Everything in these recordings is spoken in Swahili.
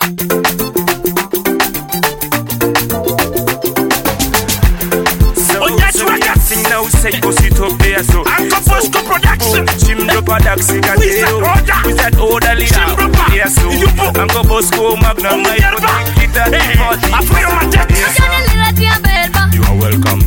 Say go sit up there so Uncle Bosco Production Chimdo Padaxi with that order leader yeah so Uncle Bosco Magnum I put it at you are welcome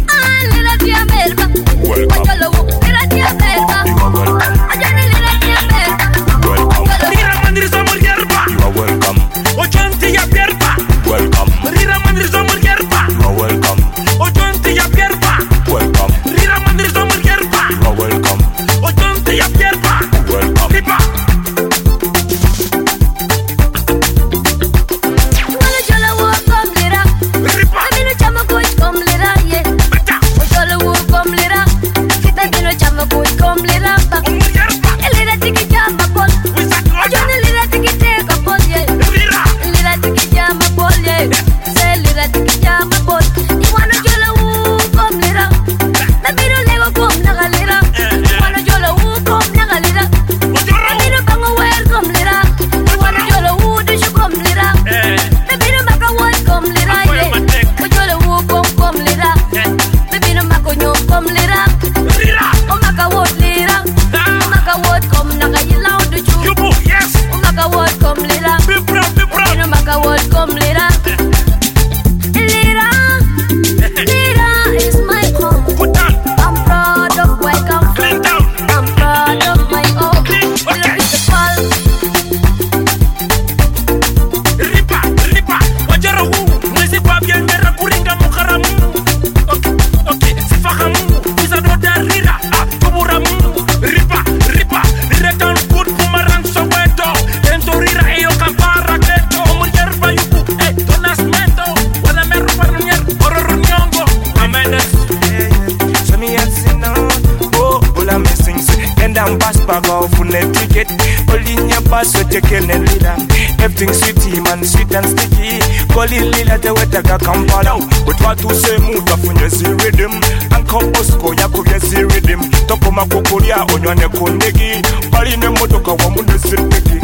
Everything sweet, man, sweet and sticky. Call it lila te wetaka Kampala. With what to say, move off on your rhythm. Uncle Bosco, Yakuya rhythm. Toko makokoria, onyane kondegi. Pali ne motoka wa munde siteki.